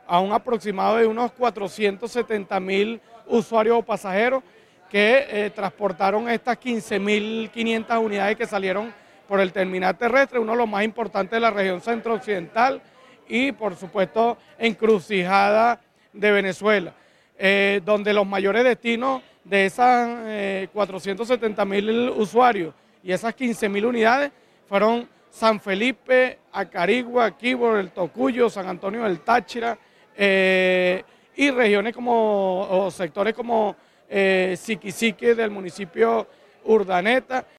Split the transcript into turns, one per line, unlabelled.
a un aproximado de unos 470.000 usuarios o pasajeros que transportaron estas 15.500 unidades que salieron por el terminal terrestre, uno de los más importantes de la región centro-occidental y por supuesto encrucijada de Venezuela, donde los mayores destinos de esas 470.000 usuarios y esas 15.000 unidades fueron San Felipe, Acarigua, Quibor, El Tocuyo, San Antonio del Táchira y regiones o sectores como Siquisique del municipio Urdaneta